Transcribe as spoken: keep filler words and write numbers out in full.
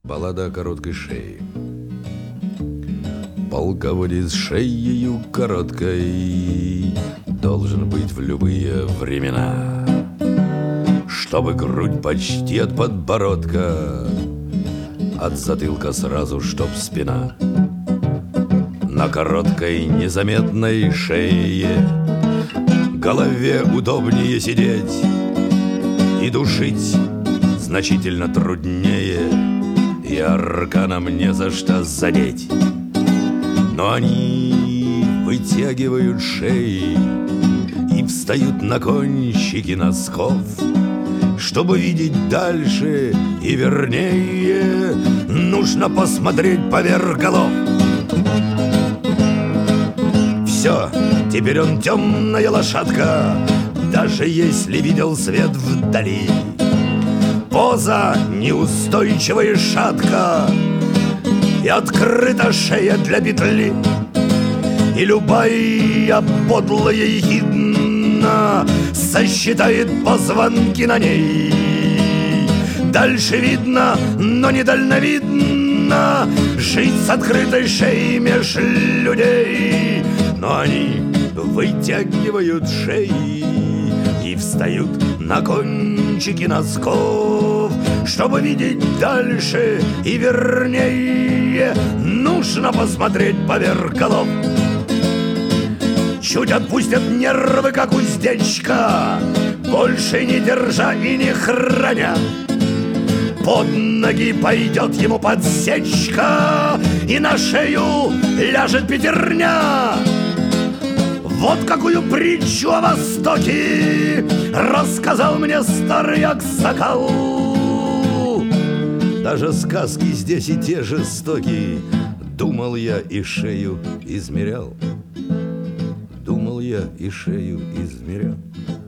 Баллада о короткой шее. Полководец шеею короткой должен быть в любые времена, чтобы грудь почти от подбородка, от затылка сразу, чтоб спина. На короткой незаметной шее голове удобнее сидеть, и душить значительно труднее, и арканом не за что задеть. Но они вытягивают шеи и встают на кончики носков, чтобы видеть дальше и вернее, нужно посмотреть поверх голов. Все, теперь он темная лошадка, даже если видел свет вдали. Поза неустойчивая шатка, и открыта шея для петли. И любая подлая ехидна сосчитает позвонки на ней. Дальше видно, но не дальновидно жить с открытой шеей меж людей. Но они вытягивают шеи и встают на кончики носков, чтобы видеть дальше и вернее, нужно посмотреть поверх голов. Чуть отпустят нервы, как уздечка, больше не держа и не храня. Под ноги пойдет ему подсечка, и на шею ляжет пятерня. Вот какую притчу о Востоке рассказал мне старый аксакал. Даже сказки здесь и те жестокие. Думал я и шею измерял. Думал я и шею измерял.